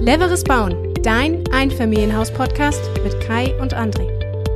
Cleveres Bauen, dein Einfamilienhaus-Podcast mit Kai und André.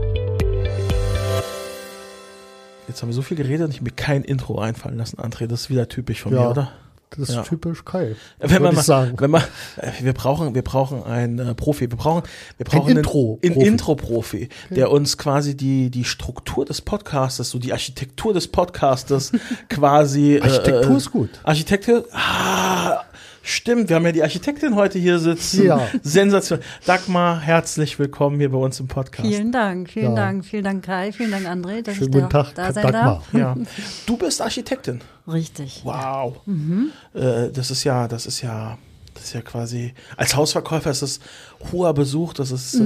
Jetzt haben wir so viel geredet und ich mir kein Intro einfallen lassen, André. Das ist wieder typisch von mir, oder? Das ist typisch Kai, würde ich sagen. Wir brauchen einen Profi. Wir brauchen einen Intro-Profi, der uns quasi die Struktur des Podcastes, so die Architektur des Podcastes quasi. Architektur ist gut. Architektur, stimmt, wir haben ja die Architektin heute hier sitzen. Ja. Sensation. Dagmar, herzlich willkommen hier bei uns im Podcast. Vielen Dank Kai, vielen Dank André, dass Schönen ich guten Tag, da sein Dagmar. darf. Ja. Du bist Architektin. Richtig. Wow. Ja. Das ist ja quasi, als Hausverkäufer ist das hoher Besuch, das ist,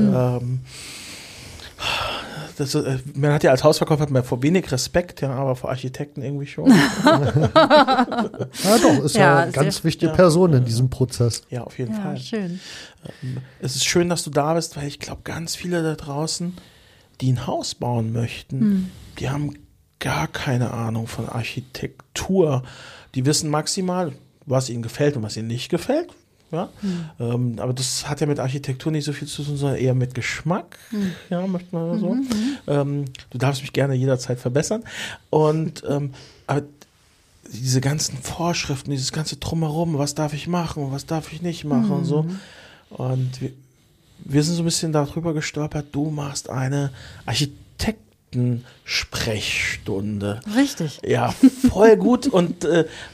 man hat ja als Hausverkäufer vor wenig Respekt, ja, aber vor Architekten irgendwie schon. Ja doch, ist ja eine ganz wichtige Person in diesem Prozess. Ja, auf jeden Fall. Schön. Es ist schön, dass du da bist, weil ich glaube, ganz viele da draußen, die ein Haus bauen möchten, die haben gar keine Ahnung von Architektur. Die wissen maximal, was ihnen gefällt und was ihnen nicht gefällt. Ja? Aber das hat ja mit Architektur nicht so viel zu tun, sondern eher mit Geschmack. Ja, möchte man so. Du darfst mich gerne jederzeit verbessern. Und aber diese ganzen Vorschriften, dieses ganze Drumherum, was darf ich machen, was darf ich nicht machen und so. Und wir sind so ein bisschen darüber gestolpert, du machst eine Sprechstunde. Richtig. Ja, voll gut. Und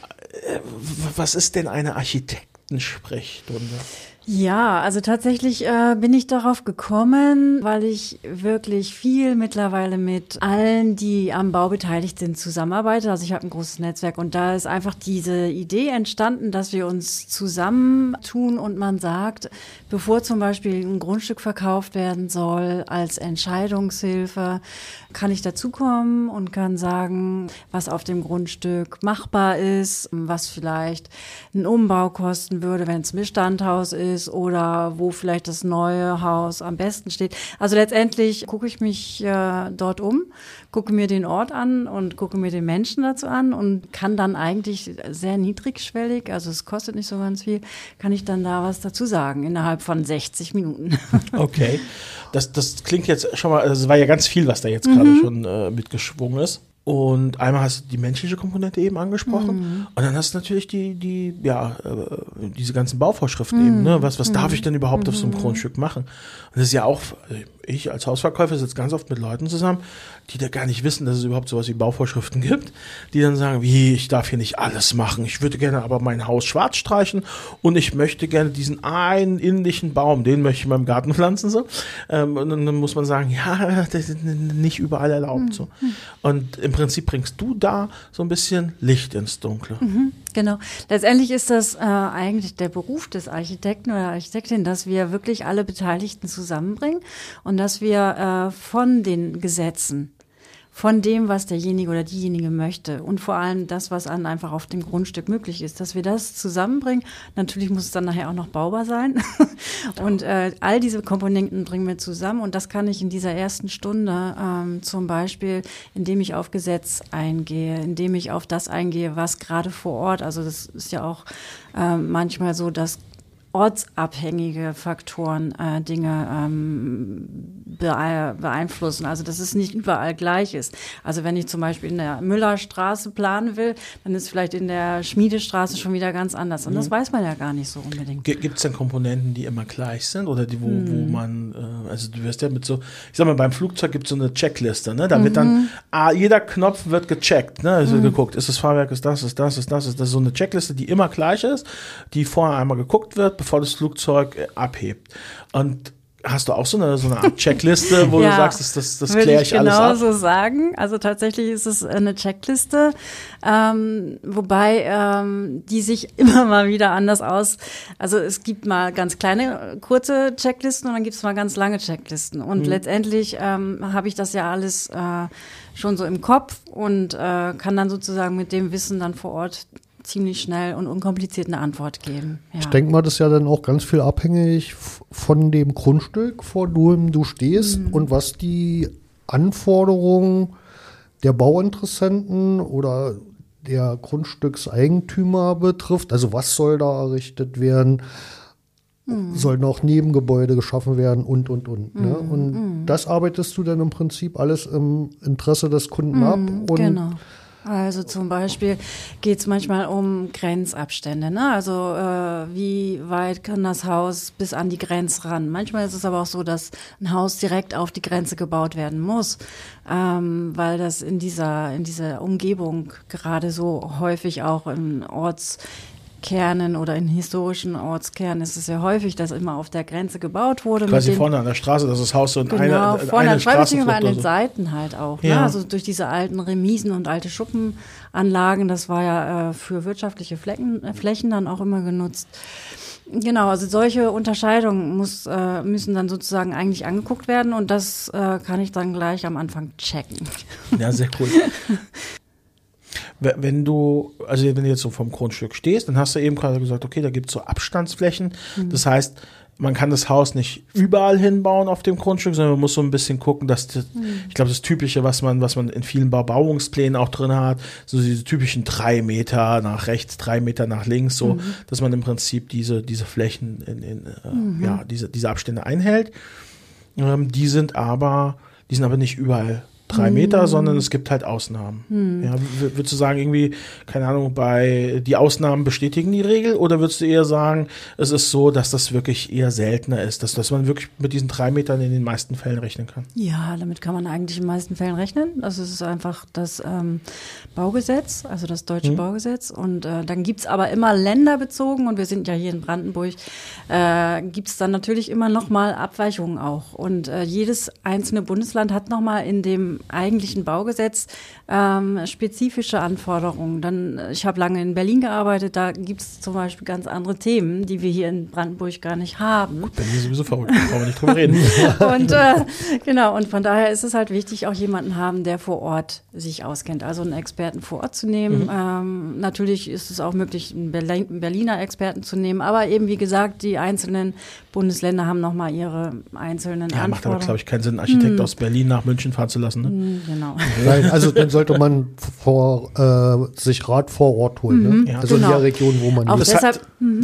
was ist denn eine Architektensprechstunde? Ja, also tatsächlich bin ich darauf gekommen, weil ich wirklich viel mittlerweile mit allen, die am Bau beteiligt sind, zusammenarbeite. Also ich habe ein großes Netzwerk und da ist einfach diese Idee entstanden, dass wir uns zusammentun und man sagt, bevor zum Beispiel ein Grundstück verkauft werden soll, als Entscheidungshilfe, kann ich dazukommen und kann sagen, was auf dem Grundstück machbar ist, was vielleicht ein Umbau kosten würde, wenn es ein Bestandhaus ist oder wo vielleicht das neue Haus am besten steht. Also letztendlich gucke ich mich dort um, gucke mir den Ort an und gucke mir den Menschen dazu an und kann dann eigentlich sehr niedrigschwellig, also es kostet nicht so ganz viel, kann ich dann da was dazu sagen innerhalb von 60 Minuten. Okay, das klingt jetzt schon mal, also es war ja ganz viel, was da jetzt gerade schon mitgeschwungen ist. Und einmal hast du die menschliche Komponente eben angesprochen und dann hast du natürlich diese ganzen Bauvorschriften eben, ne? Was darf ich denn überhaupt auf so einem Grundstück machen? Und das ist ja auch, ich als Hausverkäufer sitze ganz oft mit Leuten zusammen, die da gar nicht wissen, dass es überhaupt sowas wie Bauvorschriften gibt, die dann sagen, ich darf hier nicht alles machen, ich würde gerne aber mein Haus schwarz streichen und ich möchte gerne diesen einen ähnlichen Baum, den möchte ich in meinem Garten pflanzen, so. Und dann muss man sagen, ja, das ist nicht überall erlaubt, so. Und im Prinzip bringst du da so ein bisschen Licht ins Dunkle. Genau. Letztendlich ist das eigentlich der Beruf des Architekten oder Architektin, dass wir wirklich alle Beteiligten zusammenbringen und dass wir von den Gesetzen, von dem, was derjenige oder diejenige möchte und vor allem das, was einfach auf dem Grundstück möglich ist, dass wir das zusammenbringen. Natürlich muss es dann nachher auch noch baubar sein. Und all diese Komponenten bringen wir zusammen und das kann ich in dieser ersten Stunde zum Beispiel, indem ich auf Gesetz eingehe, indem ich auf das eingehe, was gerade vor Ort, also das ist ja auch manchmal so, dass ortsabhängige Faktoren Dinge beeinflussen. Also dass es nicht überall gleich ist. Also wenn ich zum Beispiel in der Müllerstraße planen will, dann ist vielleicht in der Schmiedestraße schon wieder ganz anders. Und das weiß man ja gar nicht so unbedingt. Gibt es denn Komponenten, die immer gleich sind oder die, wo man, also du wirst ja mit so, ich sag mal, beim Flugzeug gibt es so eine Checkliste, ne? Da wird dann, jeder Knopf wird gecheckt, ne? Also geguckt, ist das Fahrwerk, ist das so eine Checkliste, die immer gleich ist, die vorher einmal geguckt wird, bevor das Flugzeug abhebt. Und hast du auch so eine Art Checkliste, wo du sagst, das kläre ich alles ab? Würde ich genauso sagen. Also tatsächlich ist es eine Checkliste, wobei die sich immer mal wieder anders also es gibt mal ganz kleine, kurze Checklisten und dann gibt es mal ganz lange Checklisten. Und letztendlich habe ich das ja alles schon so im Kopf und kann dann sozusagen mit dem Wissen dann vor Ort ziemlich schnell und unkompliziert eine Antwort geben. Ja. Ich denke mal, das ist ja dann auch ganz viel abhängig von dem Grundstück, vor dem du stehst und was die Anforderungen der Bauinteressenten oder der Grundstückseigentümer betrifft. Also was soll da errichtet werden? sollen auch Nebengebäude geschaffen werden und. Ne? Und das arbeitest du dann im Prinzip alles im Interesse des Kunden ab. Und genau. Also zum Beispiel geht es manchmal um Grenzabstände. Ne? Also wie weit kann das Haus bis an die Grenze ran? Manchmal ist es aber auch so, dass ein Haus direkt auf die Grenze gebaut werden muss, weil das in dieser Umgebung gerade so häufig auch in Ortskernen oder in historischen Ortskernen ist es ja häufig, dass immer auf der Grenze gebaut wurde. Quasi vorne an der Straße, das ist Haus so in genau, vorne eine Straßenflucht an den Seiten halt auch. Ja. Ne? Also durch diese alten Remisen und alte Schuppenanlagen, das war ja für wirtschaftliche Flächen dann auch immer genutzt. Genau, also solche Unterscheidungen müssen dann sozusagen eigentlich angeguckt werden und das kann ich dann gleich am Anfang checken. Ja, sehr cool. Wenn du jetzt so vom Grundstück stehst, dann hast du eben gerade gesagt, okay, da gibt es so Abstandsflächen. Das heißt, man kann das Haus nicht überall hinbauen auf dem Grundstück, sondern man muss so ein bisschen gucken, dass ich glaube, das Typische, was man in vielen Bebauungsplänen auch drin hat, so diese typischen 3 Meter nach rechts, 3 Meter nach links, so, dass man im Prinzip diese Flächen diese Abstände einhält. Die sind aber nicht überall 3 Meter, sondern es gibt halt Ausnahmen. Ja, würdest du sagen, irgendwie, keine Ahnung, die Ausnahmen bestätigen die Regel oder würdest du eher sagen, es ist so, dass das wirklich eher seltener ist, dass man wirklich mit diesen 3 Metern in den meisten Fällen rechnen kann? Ja, damit kann man eigentlich in den meisten Fällen rechnen. Also es ist einfach das Baugesetz, also das deutsche Baugesetz. Und dann gibt's aber immer länderbezogen, und wir sind ja hier in Brandenburg, gibt's dann natürlich immer nochmal Abweichungen auch. Und jedes einzelne Bundesland hat nochmal in dem eigentlichen Baugesetz spezifische Anforderungen. Ich habe lange in Berlin gearbeitet, da gibt es zum Beispiel ganz andere Themen, die wir hier in Brandenburg gar nicht haben. Gut, Berlin ist sowieso verrückt, da brauchen wir nicht drüber reden. Und genau, und von daher ist es halt wichtig, auch jemanden haben, der vor Ort sich auskennt, also einen Experten vor Ort zu nehmen. Natürlich ist es auch möglich, einen Berliner Experten zu nehmen, aber eben, wie gesagt, die einzelnen Bundesländer haben nochmal ihre einzelnen Anforderungen. Macht aber, glaube ich, keinen Sinn, einen Architekt aus Berlin nach München fahren zu lassen. Ne? Genau. Nein, also dann sollte man sich Rat vor Ort holen. Ne? Ja. Also in der Region, wo man Auch ist. deshalb,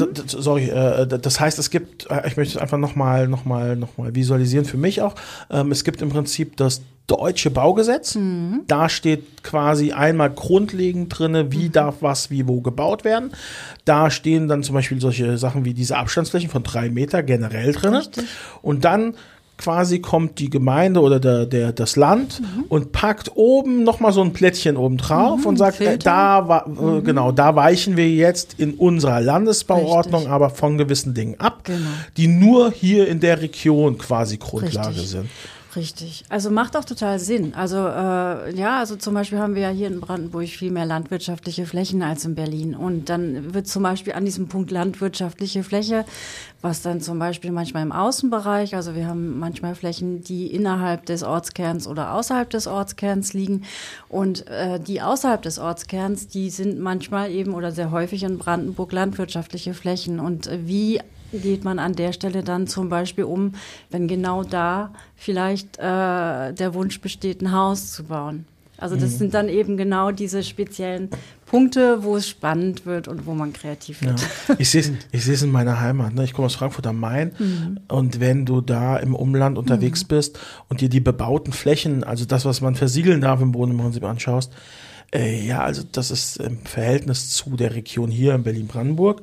Das heißt, es gibt, ich möchte es einfach nochmal visualisieren für mich auch, es gibt im Prinzip das deutsche Baugesetz, da steht quasi einmal grundlegend drinne, wie darf was wie wo gebaut werden. Da stehen dann zum Beispiel solche Sachen wie diese Abstandsflächen von 3 Meter generell drinne. Richtig. Und dann quasi kommt die Gemeinde oder das Land und packt oben nochmal so ein Plättchen oben drauf und sagt, da weichen wir jetzt in unserer Landesbauordnung aber von gewissen Dingen ab, die nur hier in der Region quasi Grundlage sind. Richtig. Also macht auch total Sinn. Also also zum Beispiel haben wir ja hier in Brandenburg viel mehr landwirtschaftliche Flächen als in Berlin. Und dann wird zum Beispiel an diesem Punkt landwirtschaftliche Fläche, was dann zum Beispiel manchmal im Außenbereich, also wir haben manchmal Flächen, die innerhalb des Ortskerns oder außerhalb des Ortskerns liegen. Und die außerhalb des Ortskerns, die sind manchmal eben oder sehr häufig in Brandenburg landwirtschaftliche Flächen. Und wie geht man an der Stelle dann zum Beispiel um, wenn genau da vielleicht der Wunsch besteht, ein Haus zu bauen? Also das sind dann eben genau diese speziellen Punkte, wo es spannend wird und wo man kreativ wird. Ja. Ich sehe es in meiner Heimat. Ne? Ich komme aus Frankfurt am Main und wenn du da im Umland unterwegs bist und dir die bebauten Flächen, also das, was man versiegeln darf im Boden im Prinzip anschaust, also das ist im Verhältnis zu der Region hier in Berlin-Brandenburg,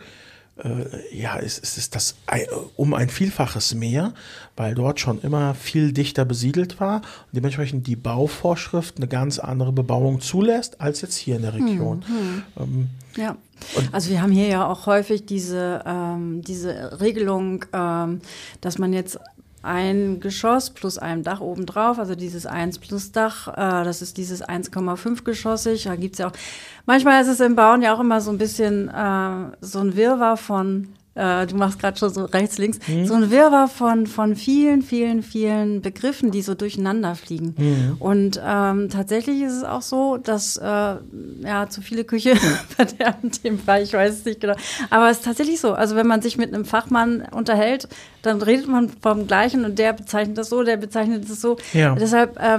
es ist das um ein Vielfaches mehr, weil dort schon immer viel dichter besiedelt war und dementsprechend die Bauvorschrift eine ganz andere Bebauung zulässt, als jetzt hier in der Region. Ja, also wir haben hier ja auch häufig diese Regelung, dass man jetzt ein Geschoss plus einem Dach obendrauf, also dieses 1 plus Dach, das ist dieses 1,5 geschossig. Da gibt's ja auch, manchmal ist es im Bauen ja auch immer so ein bisschen so ein Wirrwarr von, du machst gerade schon so rechts, links, so ein Wirrwarr von vielen, vielen, vielen Begriffen, die so durcheinander fliegen. Und tatsächlich ist es auch so, dass zu viele Küche verderben dem Fall, ich weiß es nicht genau. Aber es ist tatsächlich so, also wenn man sich mit einem Fachmann unterhält, dann redet man vom Gleichen und der bezeichnet das so, der bezeichnet das so. Ja. Deshalb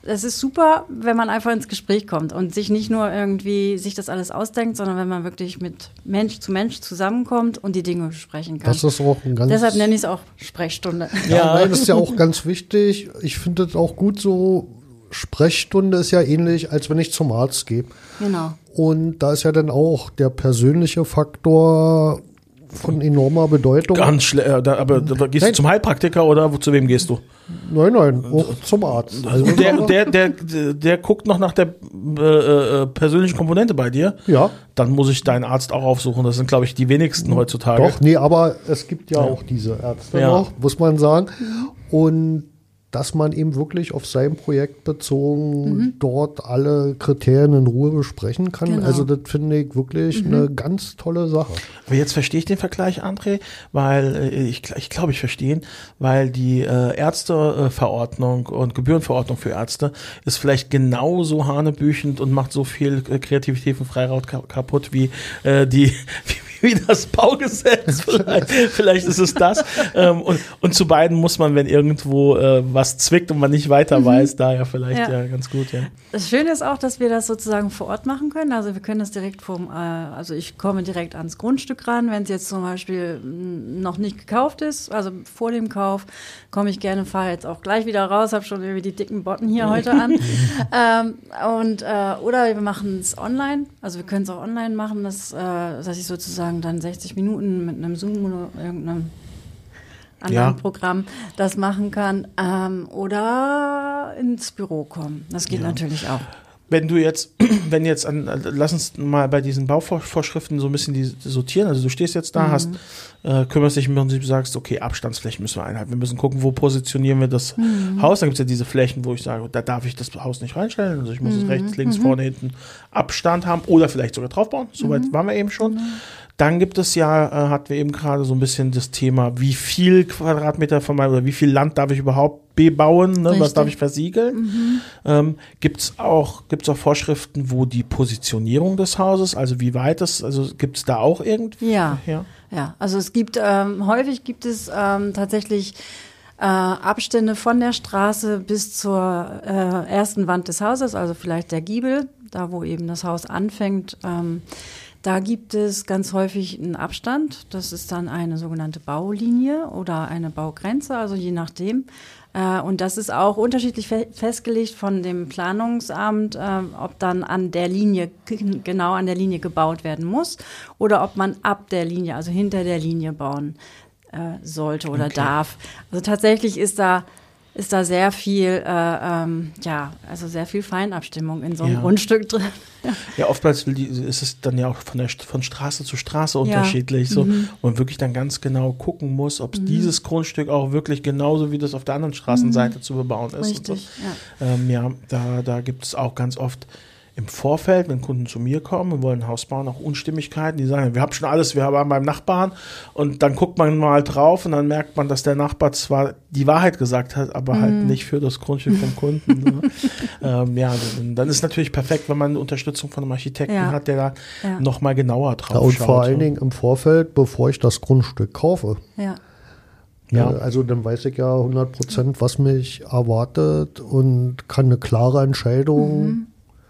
es ist super, wenn man einfach ins Gespräch kommt und sich nicht nur irgendwie sich das alles ausdenkt, sondern wenn man wirklich mit Mensch zu Mensch zusammenkommt und die Dinge besprechen kann. Das ist auch ein ganz... Deshalb nenne ich es auch Sprechstunde. Ja, nein, das ist ja auch ganz wichtig. Ich finde es auch gut so, Sprechstunde ist ja ähnlich, als wenn ich zum Arzt gehe. Genau. Und da ist ja dann auch der persönliche Faktor von enormer Bedeutung. Ganz schlecht. Aber gehst du zum Heilpraktiker oder zu wem gehst du? Nein, auch zum Arzt. Also Der guckt noch nach der persönlichen Komponente bei dir. ja, Dann muss ich deinen Arzt auch aufsuchen. Das sind, glaube ich, die wenigsten heutzutage. doch, nee, aber es gibt ja auch diese Ärzte Ja. noch, muss man sagen. Und dass man eben wirklich auf sein Projekt bezogen dort alle Kriterien in Ruhe besprechen kann. Genau. Also das finde ich wirklich eine ganz tolle Sache. Aber jetzt verstehe ich den Vergleich, André, weil ich glaube, ich verstehe ihn, weil die Ärzteverordnung und Gebührenverordnung für Ärzte ist vielleicht genauso hanebüchend und macht so viel Kreativität und Freiraum kaputt wie wie das Baugesetz. Vielleicht ist es das. Und zu beiden muss man, wenn irgendwo was zwickt und man nicht weiter weiß, daher vielleicht ja ganz gut. Ja. Das Schöne ist auch, dass wir das sozusagen vor Ort machen können. Also wir können das direkt also ich komme direkt ans Grundstück ran. Wenn es jetzt zum Beispiel noch nicht gekauft ist, also vor dem Kauf, komme ich gerne, fahre jetzt auch gleich wieder raus, habe schon irgendwie die dicken Botten hier heute an. Oder wir machen es online. Also wir können es auch online machen, dass ich sozusagen dann 60 Minuten mit einem Zoom oder irgendeinem anderen Programm das machen kann. Oder ins Büro kommen. Das geht natürlich auch. Lass uns mal bei diesen Bauvorschriften so ein bisschen die sortieren. Also du stehst jetzt da, kümmerst dich im Prinzip, sagst, okay, Abstandsflächen müssen wir einhalten. Wir müssen gucken, wo positionieren wir das Haus. Dann gibt es ja diese Flächen, wo ich sage, da darf ich das Haus nicht reinstellen. Also ich muss es rechts, links, vorne, hinten Abstand haben oder vielleicht sogar draufbauen. Soweit waren wir eben schon. Dann gibt es ja, hatten wir eben gerade so ein bisschen das Thema, wie viel Quadratmeter von meinem oder wie viel Land darf ich überhaupt bebauen, ne? Was darf ich versiegeln? Gibt's auch Vorschriften, wo die Positionierung des Hauses, also wie weit das, also gibt's da auch irgendwie? Ja, also es gibt, häufig gibt es tatsächlich Abstände von der Straße bis zur ersten Wand des Hauses, also vielleicht der Giebel, da wo eben das Haus anfängt. Da gibt es ganz häufig einen Abstand. Das ist dann eine sogenannte Baulinie oder eine Baugrenze, also je nachdem. Und das ist auch unterschiedlich festgelegt von dem Planungsamt, ob dann an der Linie, genau an der Linie gebaut werden muss oder ob man ab der Linie, also hinter der Linie bauen sollte oder darf. Also tatsächlich ist da sehr viel, also sehr viel Feinabstimmung in so einem Grundstück drin. Ja, oftmals ist es dann ja auch von Straße zu Straße unterschiedlich, so, wo man wirklich dann ganz genau gucken muss, ob dieses Grundstück auch wirklich genauso wie das auf der anderen Straßenseite zu bebauen ist. Richtig, und so. Da gibt es auch ganz oft im Vorfeld, wenn Kunden zu mir kommen und wollen ein Haus bauen, auch Unstimmigkeiten, die sagen, wir haben schon alles, wir waren beim Nachbarn und dann guckt man mal drauf und dann merkt man, dass der Nachbar zwar die Wahrheit gesagt hat, aber halt nicht für das Grundstück vom Kunden. Ne? Dann ist es natürlich perfekt, wenn man eine Unterstützung von einem Architekten hat, der da nochmal genauer drauf schaut. Und vor allen Dingen im Vorfeld, bevor ich das Grundstück kaufe. Ja. Also dann weiß ich ja 100%, was mich erwartet und kann eine klare Entscheidung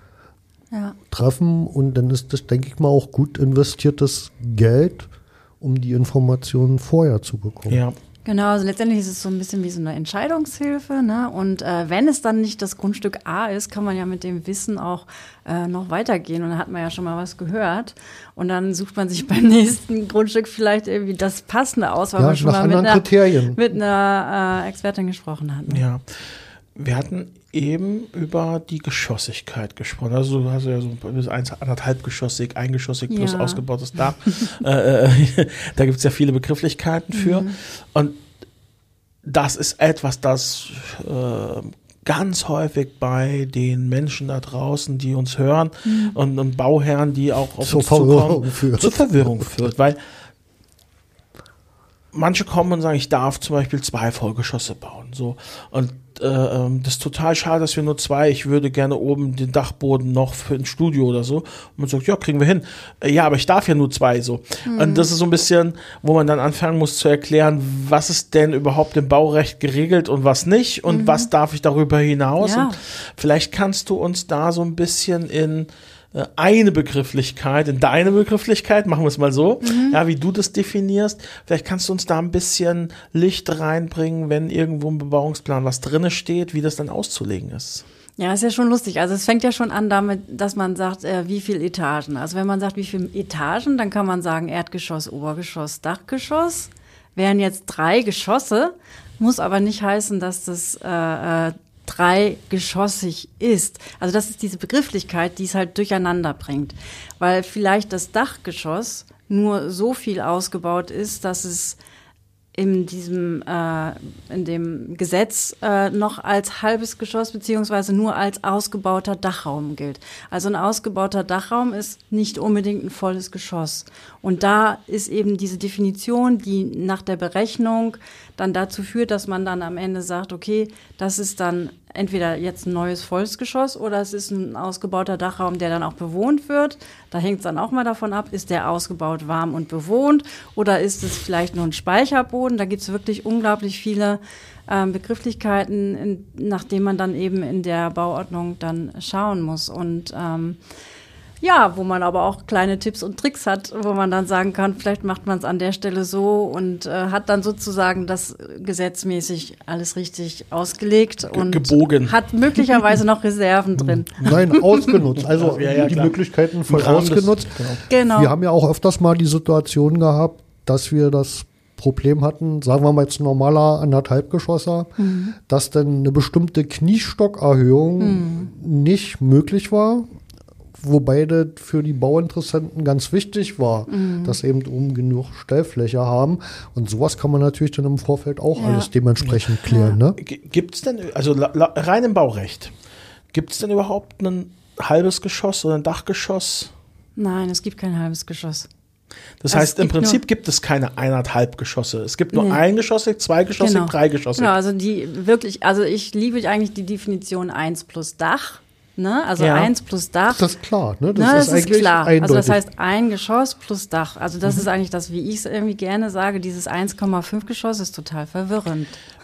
treffen, und dann ist das, denke ich mal, auch gut investiertes Geld, um die Informationen vorher zu bekommen. Ja. Genau, also letztendlich ist es so ein bisschen wie so eine Entscheidungshilfe, ne? Und wenn es dann nicht das Grundstück A ist, kann man ja mit dem Wissen auch noch weitergehen, und dann hat man ja schon mal was gehört, und dann sucht man sich beim nächsten Grundstück vielleicht irgendwie das Passende aus, weil man schon mal mit einer Expertin gesprochen hat. Ne? Ja. Wir hatten eben über die Geschossigkeit gesprochen. Also du hast ja so bis 1,5 geschossig, eingeschossig plus ausgebautes Dach. Da gibt es ja viele Begrifflichkeiten für. Und das ist etwas, das ganz häufig bei den Menschen da draußen, die uns hören und Bauherren, die auch auf uns zukommen, zur Verwirrung führt. Weil manche kommen und sagen, ich darf zum Beispiel 2 Vollgeschosse bauen. So. Und das ist total schade, dass wir nur 2, ich würde gerne oben den Dachboden noch für ein Studio oder so. Und man sagt, ja, kriegen wir hin. Ja, aber ich darf ja nur 2 so. Und das ist so ein bisschen, wo man dann anfangen muss zu erklären, was ist denn überhaupt im Baurecht geregelt und was nicht und was darf ich darüber hinaus. Ja. Und vielleicht kannst du uns da so ein bisschen in eine Begrifflichkeit, in deine Begrifflichkeit, machen wir es mal so, ja, wie du das definierst. Vielleicht kannst du uns da ein bisschen Licht reinbringen, wenn irgendwo im Bebauungsplan was drinne steht, wie das dann auszulegen ist. Ja, ist ja schon lustig. Also es fängt ja schon an damit, dass man sagt, wie viele Etagen. Also wenn man sagt, wie viele Etagen, dann kann man sagen Erdgeschoss, Obergeschoss, Dachgeschoss. Wären jetzt 3 Geschosse, muss aber nicht heißen, dass das 3-geschossig ist. Also das ist diese Begrifflichkeit, die es halt durcheinander bringt. Weil vielleicht das Dachgeschoss nur so viel ausgebaut ist, dass es in dem Gesetz noch als halbes Geschoss beziehungsweise nur als ausgebauter Dachraum gilt. Also ein ausgebauter Dachraum ist nicht unbedingt ein volles Geschoss. Und da ist eben diese Definition, die nach der Berechnung dann dazu führt, dass man dann am Ende sagt, okay, das ist dann entweder jetzt ein neues volles Geschoss oder es ist ein ausgebauter Dachraum, der dann auch bewohnt wird. Da hängt es dann auch mal davon ab, ist der ausgebaut, warm und bewohnt oder ist es vielleicht nur ein Speicherboden? Da gibt es wirklich unglaublich viele Begrifflichkeiten, nach denen man dann eben in der Bauordnung dann schauen muss. Und ja, wo man aber auch kleine Tipps und Tricks hat, wo man dann sagen kann, vielleicht macht man es an der Stelle so und hat dann sozusagen das gesetzmäßig alles richtig ausgelegt und gebogen. Hat möglicherweise noch Reserven drin. Nein, ausgenutzt. Also Ja, die klar. Möglichkeiten voll Im Rahmen des- ausgenutzt. Genau. Wir haben ja auch öfters mal die Situation gehabt, dass wir das Problem hatten, sagen wir mal jetzt ein normaler 1,5-Geschosser, dass dann eine bestimmte Kniestockerhöhung nicht möglich war, wobei das für die Bauinteressenten ganz wichtig war, dass eben oben genug Stellfläche haben. Und sowas kann man natürlich dann im Vorfeld auch alles dementsprechend klären. Ne? Gibt es denn, also rein im Baurecht, gibt es denn überhaupt ein halbes Geschoss oder ein Dachgeschoss? Nein, es gibt kein halbes Geschoss. Das Also heißt, es im gibt Prinzip gibt es keine 1,5 Geschosse. Es gibt nur Nee. eingeschossig, zweigeschossig, Genau. dreigeschossig. Genau, also also ich liebe eigentlich die Definition 1 plus Dach. Ne? Also Ja. 1 plus Dach. Das ist klar. Ne? Das ist eigentlich klar. eindeutig. Also das heißt ein Geschoss plus Dach. Also das ist eigentlich das, wie ich es irgendwie gerne sage, dieses 1,5 Geschoss ist total verwirrend.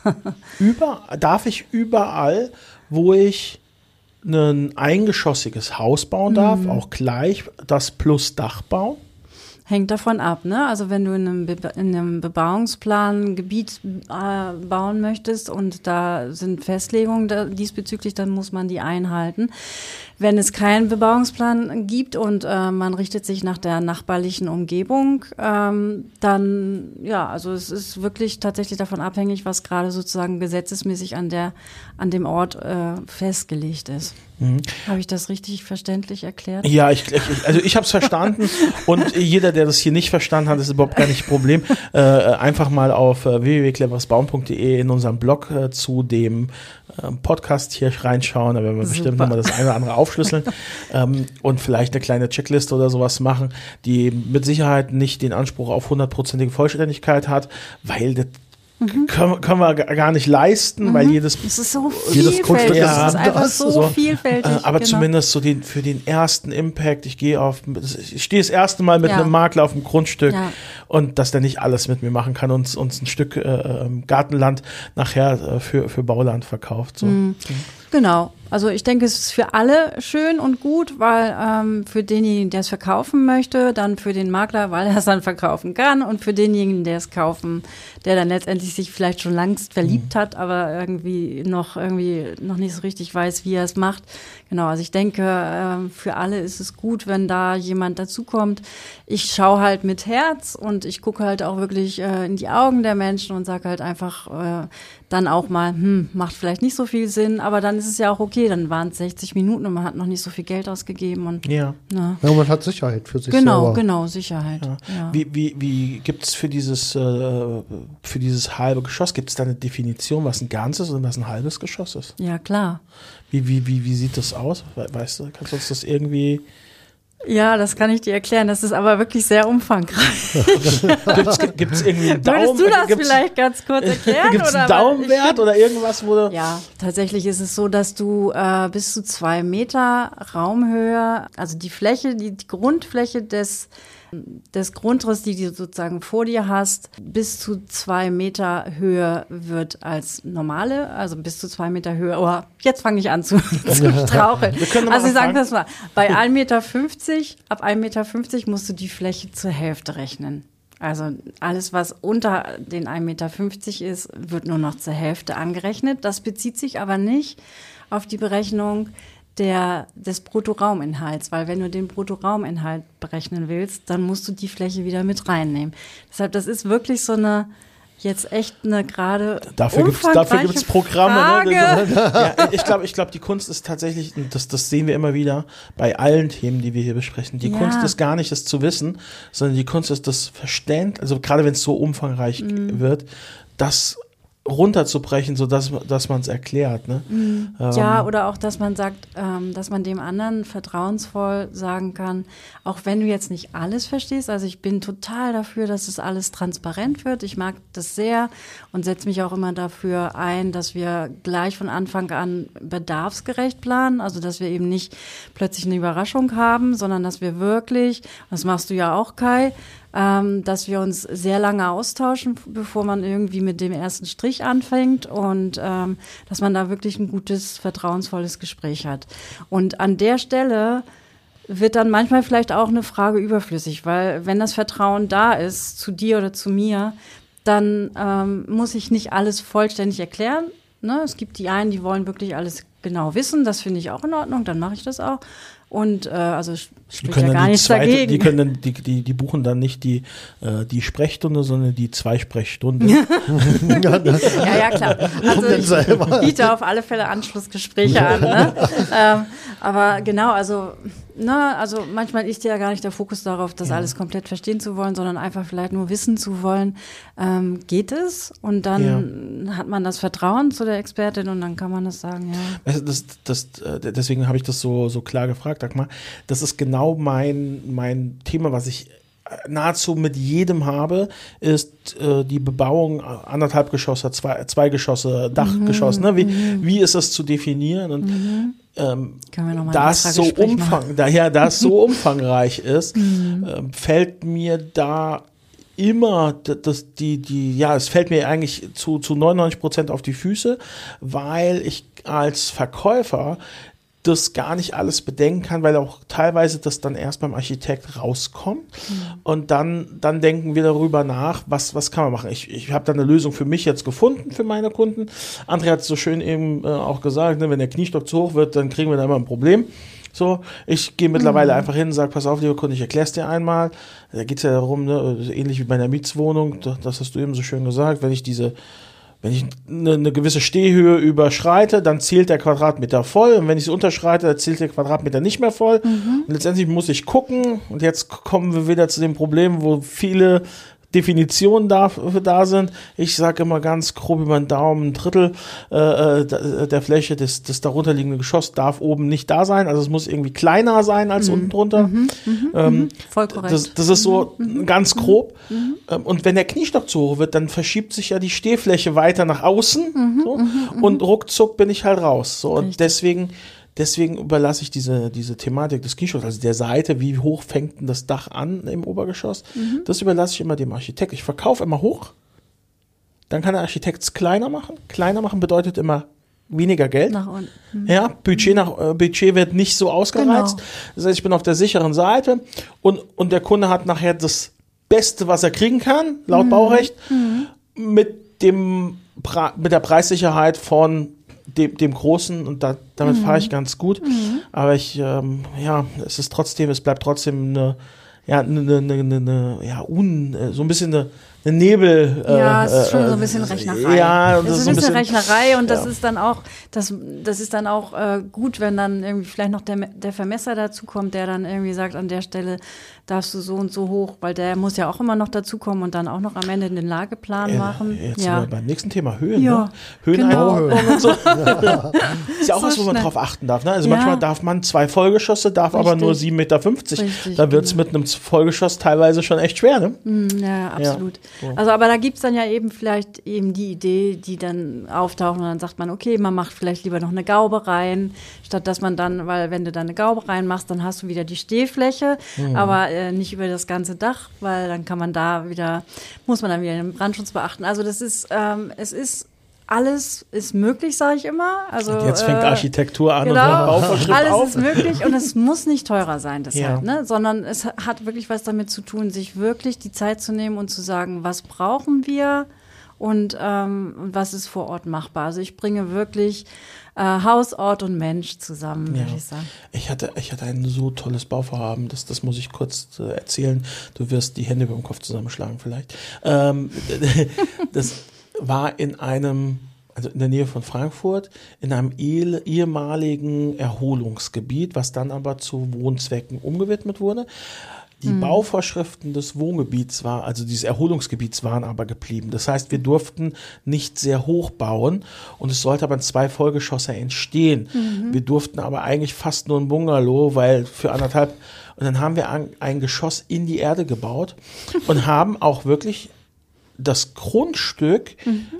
Darf ich überall, wo ich ein eingeschossiges Haus bauen darf, auch gleich das plus Dach bauen? Hängt davon ab, ne? Also wenn du in einem Bebauungsplan ein Gebiet bauen möchtest und da sind Festlegungen diesbezüglich, dann muss man die einhalten. Wenn es keinen Bebauungsplan gibt und man richtet sich nach der nachbarlichen Umgebung, dann, ja, also es ist wirklich tatsächlich davon abhängig, was gerade sozusagen gesetzesmäßig an dem Ort festgelegt ist. Habe ich das richtig verständlich erklärt? Ja, also ich habe es verstanden und jeder, der das hier nicht verstanden hat, ist überhaupt gar nicht ein Problem. Einfach mal auf www.cleveresbauen.de in unserem Blog zu dem Podcast hier reinschauen, da werden wir bestimmt nochmal das eine oder andere aufschlüsseln und vielleicht eine kleine Checkliste oder sowas machen, die mit Sicherheit nicht den Anspruch auf 100%ige Vollständigkeit hat, weil das können wir gar nicht leisten, weil Es ist so Jedes Grundstück vielfältig. ist Es ist einfach anders. so vielfältig. aber genau. zumindest so für den ersten Impact, ich stehe das erste Mal mit einem Makler auf dem Grundstück und dass der nicht alles mit mir machen kann und uns ein Stück Gartenland nachher für Bauland verkauft. So. Genau. Also ich denke, es ist für alle schön und gut, weil für denjenigen, der es verkaufen möchte, dann für den Makler, weil er es dann verkaufen kann und für denjenigen, der es kaufen, der dann letztendlich sich vielleicht schon längst verliebt hat, aber irgendwie noch nicht so richtig weiß, wie er es macht. Genau, also ich denke, für alle ist es gut, wenn da jemand dazukommt. Ich schaue halt mit Herz und ich gucke halt auch wirklich in die Augen der Menschen und sage halt einfach dann auch mal, macht vielleicht nicht so viel Sinn, aber dann ist es ja auch okay, dann waren es 60 Minuten und man hat noch nicht so viel Geld ausgegeben und Ja. Na. Ja, man hat Sicherheit für sich selber. Genau, Sicherheit. Ja. Wie gibt es für dieses halbe Geschoss, gibt es da eine Definition, was ein ganzes und was ein halbes Geschoss ist? Ja, klar. Wie sieht das aus? Weißt du, kannst du uns das irgendwie Ja, das kann ich dir erklären. Das ist aber wirklich sehr umfangreich. Gibt's irgendwie einen Daumen? Würdest du das vielleicht ganz kurz erklären? Gibt es einen Daumenwert oder irgendwas, wo du... Ja, tatsächlich ist es so, dass du bis zu 2 Meter Raumhöhe, also die Fläche, die Grundfläche des Grundrisses, die du sozusagen vor dir hast, bis zu 2 Meter Höhe wird als normale, also bis zu 2 Meter Höhe. Oh, jetzt fange ich an zu straucheln. Also ich sage das mal, bei 1,50 Meter, ab 1,50 Meter musst du die Fläche zur Hälfte rechnen. Also alles, was unter den 1,50 Meter ist, wird nur noch zur Hälfte angerechnet. Das bezieht sich aber nicht auf die Berechnung des Bruttorauminhalts, weil wenn du den Bruttorauminhalt berechnen willst, dann musst du die Fläche wieder mit reinnehmen. Deshalb, das ist wirklich so eine, jetzt echt eine gerade dafür gibt's Programme. Ne? Ja, ich glaube, die Kunst ist tatsächlich, das sehen wir immer wieder bei allen Themen, die wir hier besprechen. Die Kunst ist gar nicht, das zu wissen, sondern die Kunst ist das Verständnis, also gerade wenn es so umfangreich wird, das runterzubrechen, so dass man es erklärt, ne? Ja, oder auch, dass man sagt, dass man dem anderen vertrauensvoll sagen kann, auch wenn du jetzt nicht alles verstehst, also ich bin total dafür, dass es alles transparent wird. Ich mag das sehr und setze mich auch immer dafür ein, dass wir gleich von Anfang an bedarfsgerecht planen, also dass wir eben nicht plötzlich eine Überraschung haben, sondern dass wir wirklich, das machst du ja auch, Kai, dass wir uns sehr lange austauschen, bevor man irgendwie mit dem ersten Strich anfängt und dass man da wirklich ein gutes, vertrauensvolles Gespräch hat. Und an der Stelle wird dann manchmal vielleicht auch eine Frage überflüssig, weil wenn das Vertrauen da ist, zu dir oder zu mir, dann muss ich nicht alles vollständig erklären. Ne? Es gibt die einen, die wollen wirklich alles genau wissen, das finde ich auch in Ordnung, dann mache ich das auch. Und also spricht ja gar nichts dagegen. Die können die buchen dann nicht die Sprechstunde, sondern die 2 Sprechstunden. Ja, klar. Also ich biete auf alle Fälle Anschlussgespräche an. Ne? Aber genau, also manchmal ist ja gar nicht der Fokus darauf, das alles komplett verstehen zu wollen, sondern einfach vielleicht nur wissen zu wollen, geht es? Und dann hat man das Vertrauen zu der Expertin und dann kann man das sagen, ja. Deswegen habe ich das so klar gefragt, Dagmar. Das ist genau mein Thema, was ich nahezu mit jedem habe, ist die Bebauung 1,5 Geschosse, 2 Geschosse, Dachgeschoss. Ne? Wie ist das zu definieren? Und da es so umfangreich ist, fällt mir da immer, es fällt mir eigentlich zu 99% auf die Füße, weil ich als Verkäufer das gar nicht alles bedenken kann, weil auch teilweise das dann erst beim Architekt rauskommt und dann denken wir darüber nach, was kann man machen. Ich habe da eine Lösung für mich jetzt gefunden, für meine Kunden. André hat es so schön eben auch gesagt, ne, wenn der Kniestock zu hoch wird, dann kriegen wir da immer ein Problem. So, ich gehe mittlerweile einfach hin und sage, pass auf, lieber Kunde, ich erkläre es dir einmal. Da geht es ja darum, ne, ähnlich wie bei einer Mietswohnung, das hast du eben so schön gesagt, wenn ich eine gewisse Stehhöhe überschreite, dann zählt der Quadratmeter voll. Und wenn ich es unterschreite, dann zählt der Quadratmeter nicht mehr voll. Und letztendlich muss ich gucken. Und jetzt kommen wir wieder zu dem Problem, wo viele Definitionen dafür da sind. Ich sage immer ganz grob über den Daumen, 1/3 der Fläche des darunterliegenden Geschosses darf oben nicht da sein. Also es muss irgendwie kleiner sein als unten drunter. Voll korrekt. Das ist so ganz grob. Und wenn der Kniestock zu hoch wird, dann verschiebt sich ja die Stehfläche weiter nach außen. Und ruckzuck bin ich halt raus. So, und deswegen überlasse ich diese Thematik des Kniestocks, also der Seite, wie hoch fängt denn das Dach an im Obergeschoss, das überlasse ich immer dem Architekt. Ich verkaufe immer hoch, dann kann der Architekt es kleiner machen. Kleiner machen bedeutet immer weniger Geld. Nach unten. Ja, Budget wird nicht so ausgereizt. Genau. Das heißt, ich bin auf der sicheren Seite und der Kunde hat nachher das Beste, was er kriegen kann, laut Baurecht, mit der Preissicherheit von dem Großen, und damit fahre ich ganz gut. Aber es bleibt trotzdem so ein bisschen eine Nebel. Ja, es ist schon so ein bisschen Rechnerei. Ja, es ist ein bisschen Rechnerei und das ist dann auch gut, wenn dann irgendwie vielleicht noch der Vermesser dazu kommt, der dann irgendwie sagt, an der Stelle darfst du so und so hoch, weil der muss ja auch immer noch dazukommen und dann auch noch am Ende den Lageplan machen. Jetzt sind wir beim nächsten Thema Höhen. Ja, ne? Höheneinordnung und so. Ist ja auch So was, wo man schnell. drauf achten darf. Ne? Also manchmal darf man 2 Vollgeschosse, darf aber nur 7,50 Meter. Richtig, Da wird es mit einem Vollgeschoss teilweise schon echt schwer. Ne? Ja, absolut. Ja, so. Also, aber da gibt's dann ja eben vielleicht eben die Idee, die dann auftaucht und dann sagt man, okay, man macht vielleicht lieber noch eine Gaube rein, statt dass man dann, weil wenn du dann eine Gaube reinmachst, dann hast du wieder die Stehfläche, aber nicht über das ganze Dach, weil dann kann man muss man dann wieder den Brandschutz beachten. Also das ist, alles ist möglich, sage ich immer. Also, Und jetzt fängt Architektur an und genau, Bauvorschrift alles auf. ist möglich und es muss nicht teurer sein deshalb, Ja. ne? Sondern es hat wirklich was damit zu tun, sich wirklich die Zeit zu nehmen und zu sagen, was brauchen wir und was ist vor Ort machbar. Also ich bringe wirklich Haus, Ort und Mensch zusammen, würde ich sagen. Ich hatte ein so tolles Bauvorhaben, das muss ich kurz erzählen. Du wirst die Hände über dem Kopf zusammenschlagen vielleicht. Das war also in der Nähe von Frankfurt, in einem ehemaligen Erholungsgebiet, was dann aber zu Wohnzwecken umgewidmet wurde. Die Bauvorschriften des Wohngebiets also dieses Erholungsgebiets waren aber geblieben. Das heißt, wir durften nicht sehr hoch bauen und es sollte aber 2 Vollgeschosse entstehen. Wir durften aber eigentlich fast nur ein Bungalow, weil für 1,5. Und dann haben wir ein Geschoss in die Erde gebaut und haben auch wirklich das Grundstück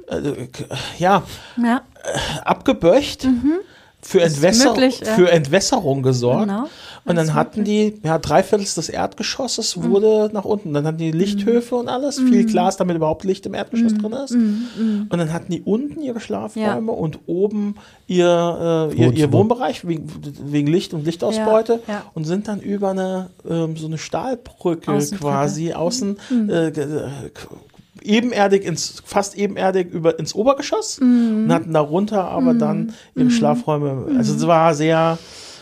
abgeböcht, für Entwässerung gesorgt. Genau. Und dann hatten die 3/4 des Erdgeschosses wurde nach unten. Dann hatten die Lichthöfe und alles, viel Glas, damit überhaupt Licht im Erdgeschoss drin ist. Und dann hatten die unten ihre Schlafräume und oben ihr Wohnbereich wegen Licht und Lichtausbeute und sind dann über so eine Stahlbrücke quasi außen fast ebenerdig ins Obergeschoss und hatten darunter aber dann ihre Schlafräume. Also es war sehr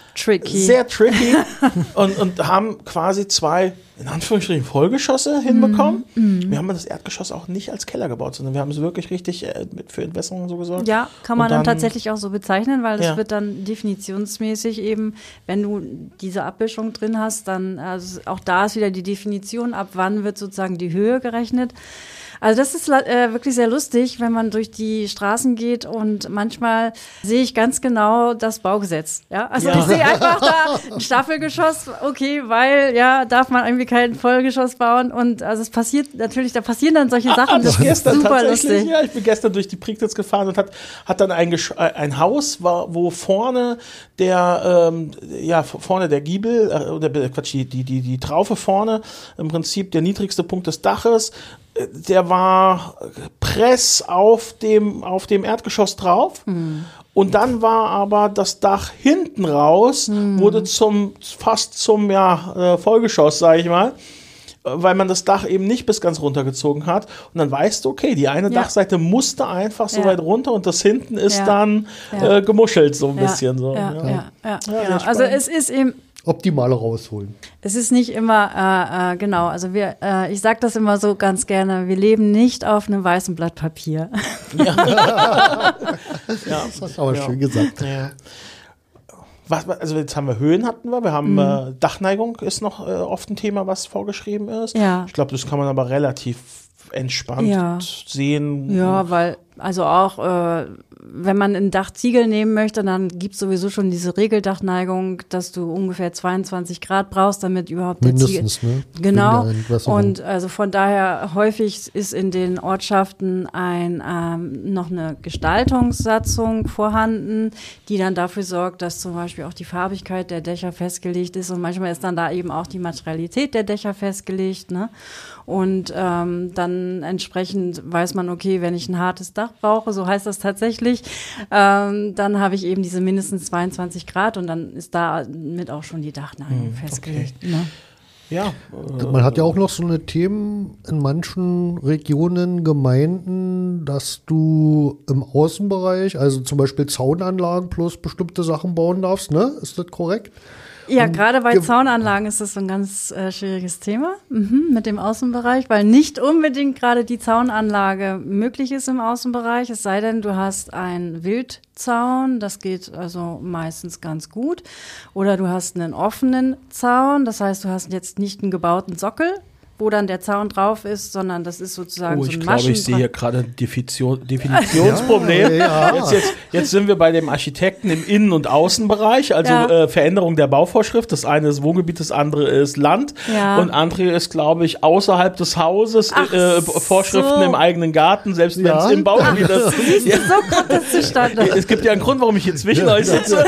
tricky und haben quasi 2, in Anführungsstrichen, Vollgeschosse hinbekommen. Wir haben das Erdgeschoss auch nicht als Keller gebaut, sondern wir haben es wirklich richtig für Entwässerung so gesorgt. Ja, kann man dann tatsächlich auch so bezeichnen, weil das wird dann definitionsmäßig eben, wenn du diese Abmischung drin hast, dann auch da ist wieder die Definition, ab wann wird sozusagen die Höhe gerechnet. Also das ist wirklich sehr lustig, wenn man durch die Straßen geht und manchmal sehe ich ganz genau das Baugesetz. Ja? Also ich sehe einfach da ein Staffelgeschoss, okay, weil darf man irgendwie kein Vollgeschoss bauen und also es passiert natürlich, da passieren dann solche Sachen. Das ist super lustig. Ja, ich bin gestern durch die Prignitz gefahren und hat dann ein Haus, wo vorne der Giebel, die Traufe vorne, im Prinzip der niedrigste Punkt des Daches, der war Press auf dem Erdgeschoss drauf. Und dann war aber das Dach hinten raus, wurde fast zum Vollgeschoss, sage ich mal, weil man das Dach eben nicht bis ganz runtergezogen hat. Und dann weißt du, okay, die eine Dachseite musste einfach so weit runter und das hinten ist dann gemuschelt so ein bisschen. So. Genau. Also es ist eben Optimale rausholen. Es ist nicht immer, genau, also ich sage das immer so ganz gerne, wir leben nicht auf einem weißen Blatt Papier. Das hast du aber schön gesagt. Ja. Also jetzt haben wir Höhen, wir haben Dachneigung ist noch oft ein Thema, was vorgeschrieben ist. Ja. Ich glaube, das kann man aber relativ entspannt sehen. Ja, weil also auch wenn man ein Dachziegel nehmen möchte, dann gibt es sowieso schon diese Regeldachneigung, dass du ungefähr 22 Grad brauchst, damit überhaupt mindestens, der Ziegel. Ne? Genau. Und also von daher häufig ist in den Ortschaften noch eine Gestaltungssatzung vorhanden, die dann dafür sorgt, dass zum Beispiel auch die Farbigkeit der Dächer festgelegt ist und manchmal ist dann da eben auch die Materialität der Dächer festgelegt, ne? Und dann entsprechend weiß man, okay, wenn ich ein hartes Dach brauche, so heißt das tatsächlich, dann habe ich eben diese mindestens 22 Grad und dann ist damit auch schon die Dachneigung festgelegt. Okay. Ne? Ja. Man hat ja auch noch so eine Themen in manchen Regionen, Gemeinden, dass du im Außenbereich, also zum Beispiel Zaunanlagen plus bestimmte Sachen bauen darfst, ne? Ist das korrekt? Ja, gerade bei Zaunanlagen ist das so ein ganz schwieriges Thema mit dem Außenbereich, weil nicht unbedingt gerade die Zaunanlage möglich ist im Außenbereich, es sei denn, du hast einen Wildzaun, das geht also meistens ganz gut, oder du hast einen offenen Zaun, das heißt, du hast jetzt nicht einen gebauten Sockel, wo dann der Zaun drauf ist, sondern das ist sozusagen so ein ich glaube, ich sehe hier gerade ein Definitionsproblem. Jetzt sind wir bei dem Architekten im Innen- und Außenbereich, also Veränderung der Bauvorschrift. Das eine ist Wohngebiet, das andere ist Land. Ja. Und andere ist, glaube ich, außerhalb des Hauses Vorschriften im eigenen Garten, selbst wenn es im Baugebiet ist. So kommt das zustande. Es gibt ja einen Grund, warum ich hier zwischen euch sitze.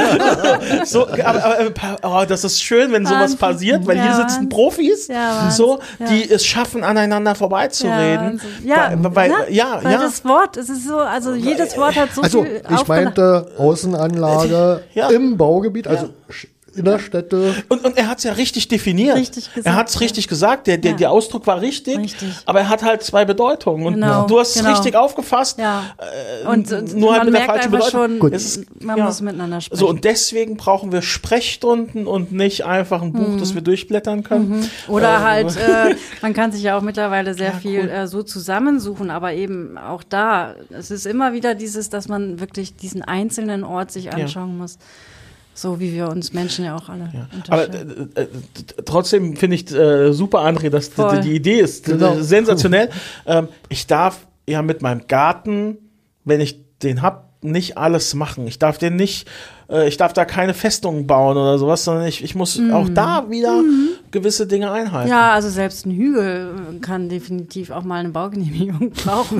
Das ist schön, wenn sowas passiert, weil hier sitzen Profis, die es schaffen, aneinander vorbeizureden. Weil das Wort, es ist so, also jedes Wort hat so viel ich meinte Außenanlage im Baugebiet, also Innerstädte. Und er hat es ja richtig definiert. Richtig gesagt, er hat es richtig gesagt. Der Ausdruck war richtig, aber er hat halt zwei Bedeutungen. Und du hast es richtig aufgefasst. Ja. Und nur man halt mit der merkt falschen einfach Bedeutung. schon, man muss miteinander sprechen. So, und deswegen brauchen wir Sprechstunden und nicht einfach ein Buch, das wir durchblättern können. Oder man kann sich ja auch mittlerweile sehr viel so zusammensuchen, aber eben auch da, es ist immer wieder dieses, dass man wirklich diesen einzelnen Ort sich anschauen muss. So wie wir uns Menschen ja auch alle unterscheiden. Aber trotzdem finde ich super, André, dass die Idee ist sensationell. Ich darf ja mit meinem Garten, wenn ich den habe, nicht alles machen. Ich darf da keine Festungen bauen oder sowas, sondern ich muss auch da wieder gewisse Dinge einhalten. Ja, also selbst ein Hügel kann definitiv auch mal eine Baugenehmigung brauchen.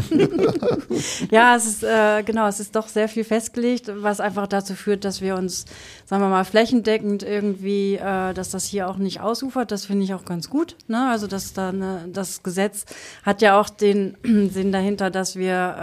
Ja, es ist doch sehr viel festgelegt, was einfach dazu führt, dass wir uns, sagen wir mal, flächendeckend irgendwie, dass das hier auch nicht ausufert. Das finde ich auch ganz gut. Ne? Also das Gesetz hat ja auch den Sinn dahinter, dass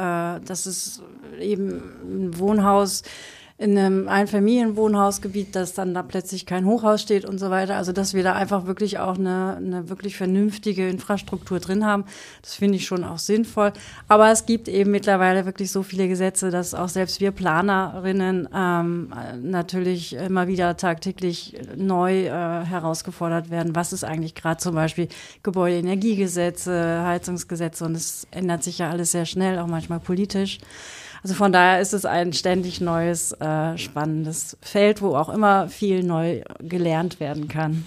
es eben ein Wohnhaus in einem Einfamilienwohnhausgebiet, dass dann da plötzlich kein Hochhaus steht und so weiter. Also dass wir da einfach wirklich auch eine wirklich vernünftige Infrastruktur drin haben. Das finde ich schon auch sinnvoll. Aber es gibt eben mittlerweile wirklich so viele Gesetze, dass auch selbst wir Planerinnen natürlich immer wieder tagtäglich neu herausgefordert werden. Was ist eigentlich gerade zum Beispiel Gebäudeenergiegesetze, Heizungsgesetze, und es ändert sich ja alles sehr schnell, auch manchmal politisch. Also von daher ist es ein ständig neues, spannendes Feld, wo auch immer viel neu gelernt werden kann.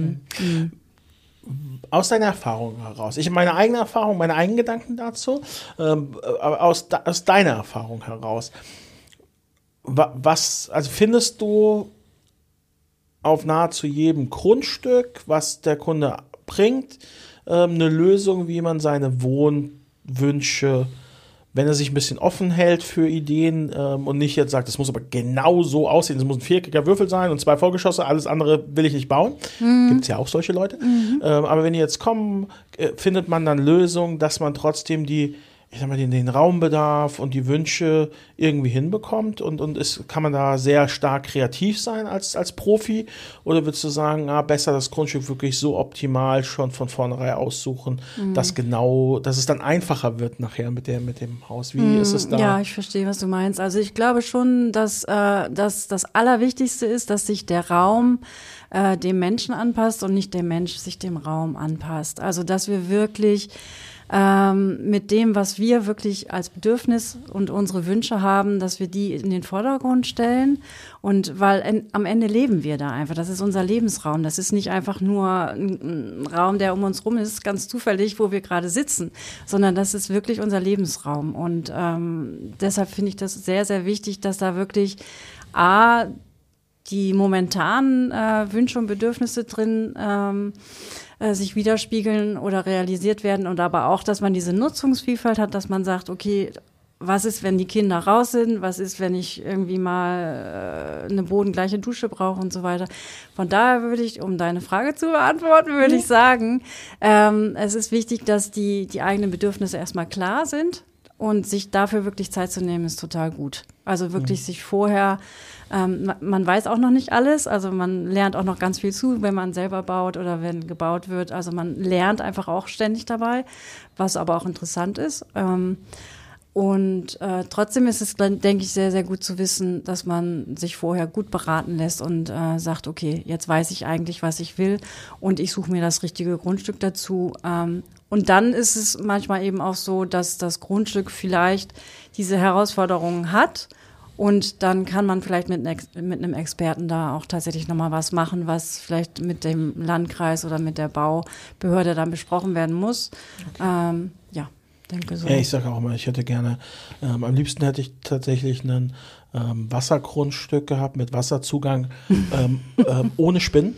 Aus deiner Erfahrung heraus, meine eigene Erfahrung, meine eigenen Gedanken dazu, aber aus deiner Erfahrung heraus, also findest du auf nahezu jedem Grundstück, was der Kunde bringt, eine Lösung, wie man seine Wohnwünsche, wenn er sich ein bisschen offen hält für Ideen und nicht jetzt sagt, das muss aber genau so aussehen, das muss ein viereckiger Würfel sein und 2 Vorgeschosse, alles andere will ich nicht bauen. Gibt's ja auch solche Leute. Aber wenn die jetzt kommen, findet man dann Lösungen, dass man trotzdem den Raumbedarf und die Wünsche irgendwie hinbekommt und kann man da sehr stark kreativ sein als Profi, oder würdest du sagen, besser das Grundstück wirklich so optimal schon von vornherein aussuchen, dass es dann einfacher wird nachher mit dem Haus? Wie ist es da? Ja, ich verstehe, was du meinst. Also ich glaube schon, dass das Allerwichtigste ist, dass sich der Raum dem Menschen anpasst und nicht der Mensch sich dem Raum anpasst. Also dass wir wirklich mit dem, was wir wirklich als Bedürfnis und unsere Wünsche haben, dass wir die in den Vordergrund stellen. Und weil am Ende leben wir da einfach. Das ist unser Lebensraum. Das ist nicht einfach nur ein Raum, der um uns rum ist, ganz zufällig, wo wir gerade sitzen, sondern das ist wirklich unser Lebensraum. Und deshalb finde ich das sehr, sehr wichtig, dass da wirklich die momentanen Wünsche und Bedürfnisse drin sich widerspiegeln oder realisiert werden, und aber auch, dass man diese Nutzungsvielfalt hat, dass man sagt, okay, was ist, wenn die Kinder raus sind, was ist, wenn ich irgendwie mal eine bodengleiche Dusche brauche und so weiter. Von daher würde ich, um deine Frage zu beantworten, würde ich sagen, es ist wichtig, dass die eigenen Bedürfnisse erstmal klar sind, und sich dafür wirklich Zeit zu nehmen, ist total gut. Also wirklich sich vorher, man weiß auch noch nicht alles, also man lernt auch noch ganz viel zu, wenn man selber baut oder wenn gebaut wird. Also man lernt einfach auch ständig dabei, was aber auch interessant ist. Und trotzdem ist es, denke ich, sehr, sehr gut zu wissen, dass man sich vorher gut beraten lässt und sagt, okay, jetzt weiß ich eigentlich, was ich will und ich suche mir das richtige Grundstück dazu. Und dann ist es manchmal eben auch so, dass das Grundstück vielleicht diese Herausforderungen hat. Und dann kann man vielleicht mit einem Experten da auch tatsächlich nochmal was machen, was vielleicht mit dem Landkreis oder mit der Baubehörde dann besprochen werden muss. Ja, denke so. Ja, ich sage auch mal, ich hätte gerne, am liebsten hätte ich tatsächlich ein Wassergrundstück gehabt mit Wasserzugang ohne Spinnen.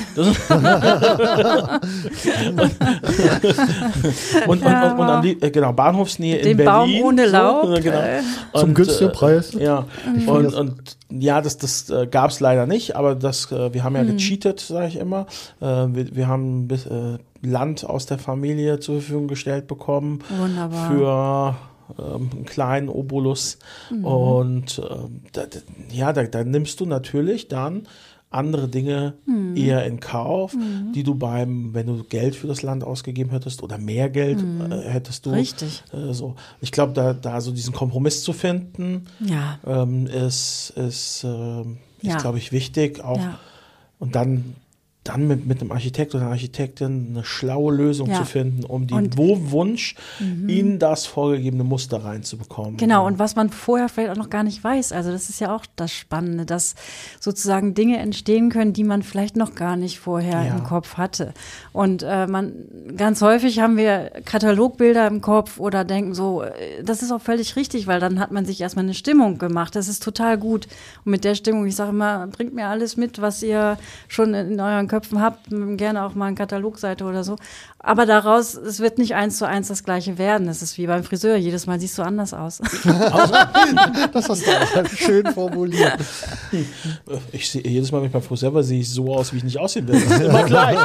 und genau, Bahnhofsnähe in Berlin. Baum ohne Laub. So, genau. Zum günstigen Preis. Ja, und ja, das gab es leider nicht, aber wir haben ja gecheatet, sage ich immer. Wir haben Land aus der Familie zur Verfügung gestellt bekommen. Wunderbar. Für einen kleinen Obolus. Und da nimmst du natürlich dann andere Dinge eher in Kauf, die du wenn du Geld für das Land ausgegeben hättest oder mehr Geld hättest du. Richtig. So. Ich glaube, da so diesen Kompromiss zu finden, ist glaube ich, wichtig. Auch. Ja. Und dann mit einem Architekt oder einer Architektin eine schlaue Lösung zu finden, um den Wunsch in das vorgegebene Muster reinzubekommen. Genau, und was man vorher vielleicht auch noch gar nicht weiß, also das ist ja auch das Spannende, dass sozusagen Dinge entstehen können, die man vielleicht noch gar nicht vorher im Kopf hatte. Und ganz häufig haben wir Katalogbilder im Kopf oder denken so, das ist auch völlig richtig, weil dann hat man sich erstmal eine Stimmung gemacht, das ist total gut. Und mit der Stimmung, ich sage immer, bringt mir alles mit, was ihr schon in euren Köpfen habt, gerne auch mal eine Katalogseite oder so. Aber daraus, es wird nicht 1:1 das Gleiche werden. Es ist wie beim Friseur, jedes Mal siehst du anders aus. Das hast du auch schön formuliert. Ich sehe jedes Mal, wenn ich beim Friseur war, sehe ich so aus, wie ich nicht aussehen will. Das ist immer gleich.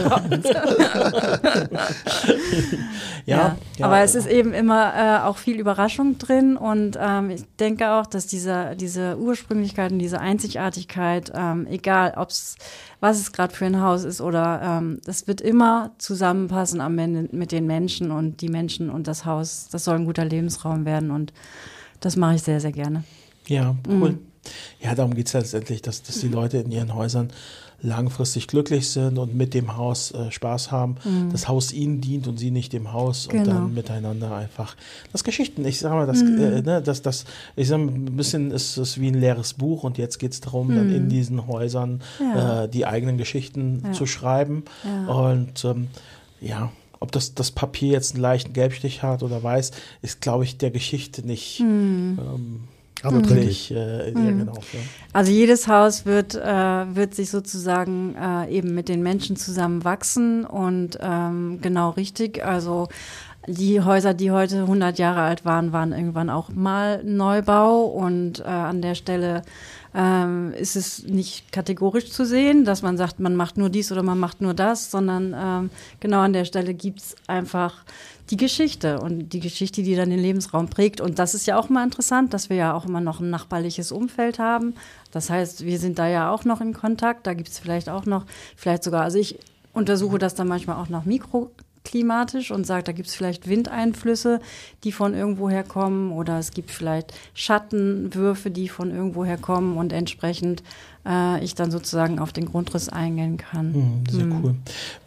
Ja, aber es ist eben immer auch viel Überraschung drin und ich denke auch, dass diese Ursprünglichkeit und diese Einzigartigkeit, egal was es gerade für ein Haus ist oder das wird immer zusammenpassen am Ende mit den Menschen und die Menschen und das Haus. Das soll ein guter Lebensraum werden und das mache ich sehr, sehr gerne. Ja, cool. Ja, darum geht es ja letztendlich, dass die Leute in ihren Häusern langfristig glücklich sind und mit dem Haus Spaß haben, das Haus ihnen dient und sie nicht dem Haus und dann miteinander einfach das Geschichten. Ich sage mal, ich sage ein bisschen ist es wie ein leeres Buch und jetzt geht es darum, dann in diesen Häusern die eigenen Geschichten zu schreiben und ob das Papier jetzt einen leichten Gelbstich hat oder weiß, ist, glaube ich, der Geschichte nicht wirklich. Genau, ja. Also jedes Haus wird sich sozusagen eben mit den Menschen zusammen wachsen und genau richtig. Also die Häuser, die heute 100 Jahre alt waren irgendwann auch mal Neubau und an der Stelle ist es nicht kategorisch zu sehen, dass man sagt, man macht nur dies oder man macht nur das, sondern genau an der Stelle gibt's einfach die Geschichte und die Geschichte, die dann den Lebensraum prägt. Und das ist ja auch mal interessant, dass wir ja auch immer noch ein nachbarliches Umfeld haben. Das heißt, wir sind da ja auch noch in Kontakt. Da gibt's vielleicht sogar, also ich untersuche das dann manchmal auch noch mikroklimatisch und sage, da gibt's vielleicht Windeinflüsse, die von irgendwoher kommen oder es gibt vielleicht Schattenwürfe, die von irgendwoher kommen und entsprechend ich dann sozusagen auf den Grundriss eingehen kann. Sehr cool.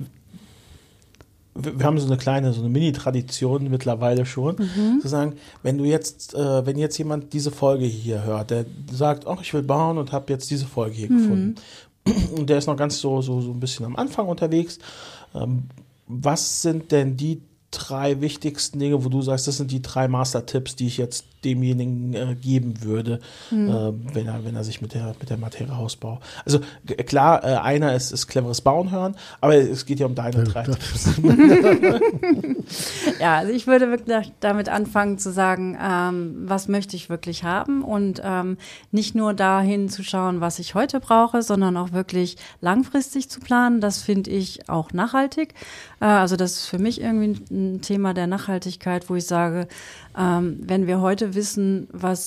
Wir haben so eine Mini-Tradition mittlerweile schon, zu sagen, wenn jetzt jemand diese Folge hier hört, der sagt, ach, ich will bauen und habe jetzt diese Folge hier gefunden. Und der ist noch ganz so ein bisschen am Anfang unterwegs. Was sind denn die 3 wichtigsten Dinge, wo du sagst, das sind die 3 Master-Tipps, die ich jetzt demjenigen geben würde, wenn er sich mit der Materie Hausbau. Also klar, einer ist cleveres Bauen hören, aber es geht ja um deine 3 Tipps. Ja, also ich würde wirklich damit anfangen zu sagen, was möchte ich wirklich haben und nicht nur dahin zu schauen, was ich heute brauche, sondern auch wirklich langfristig zu planen. Das finde ich auch nachhaltig. Also das ist für mich irgendwie ein Thema der Nachhaltigkeit, wo ich sage, wenn wir heute wissen,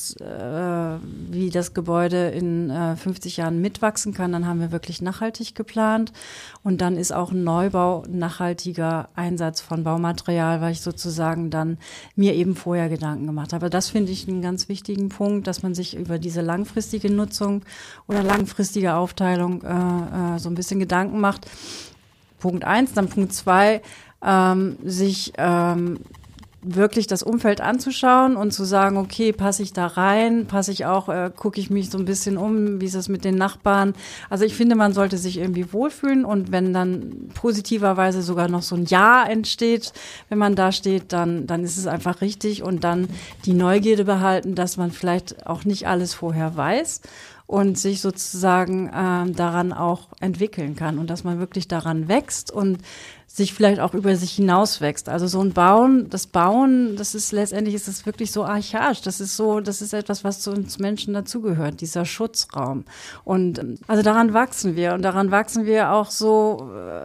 wie das Gebäude in 50 Jahren mitwachsen kann, dann haben wir wirklich nachhaltig geplant. Und dann ist auch ein Neubau ein nachhaltiger Einsatz von Baumaterial, weil ich sozusagen dann mir eben vorher Gedanken gemacht habe. Das finde ich einen ganz wichtigen Punkt, dass man sich über diese langfristige Nutzung oder langfristige Aufteilung so ein bisschen Gedanken macht. Punkt 1, dann Punkt 2, sich wirklich das Umfeld anzuschauen und zu sagen, okay, passe ich da rein, gucke ich mich so ein bisschen um, wie ist es mit den Nachbarn. Also ich finde, man sollte sich irgendwie wohlfühlen und wenn dann positiverweise sogar noch so ein Ja entsteht, wenn man da steht, dann ist es einfach richtig und dann die Neugierde behalten, dass man vielleicht auch nicht alles vorher weiß und sich sozusagen daran auch entwickeln kann und dass man wirklich daran wächst und sich vielleicht auch über sich hinaus wächst. Also so ein Bauen, das ist letztendlich ist es wirklich so archaisch. Das ist etwas, was zu uns Menschen dazugehört, dieser Schutzraum. Und also daran wachsen wir und daran wachsen wir auch so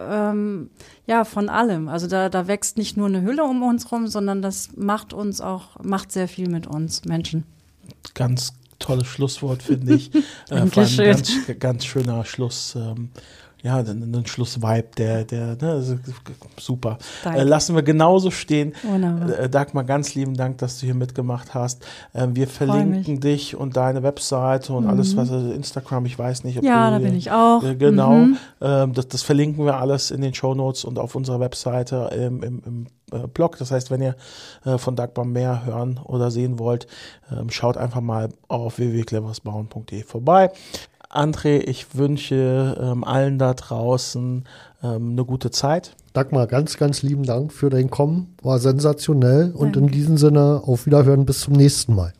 von allem. Also da wächst nicht nur eine Hülle um uns rum, sondern das macht sehr viel mit uns Menschen. Ganz tolles Schlusswort, finde ich. War ein ganz schöner Schluss. Ein Schlussvibe, der super. Lassen wir genauso stehen. Dagmar, ganz lieben Dank, dass du hier mitgemacht hast. Wir verlinken dich und deine Webseite und alles, was Instagram, ich weiß nicht. Da bin ich auch. Genau. Das verlinken wir alles in den Shownotes und auf unserer Webseite im Blog. Das heißt, wenn ihr von Dagmar mehr hören oder sehen wollt, schaut einfach mal auf www.cleveresbauen.de vorbei. André, ich wünsche allen da draußen eine gute Zeit. Dagmar, ganz, ganz lieben Dank für dein Kommen. War sensationell und in diesem Sinne auf Wiederhören bis zum nächsten Mal.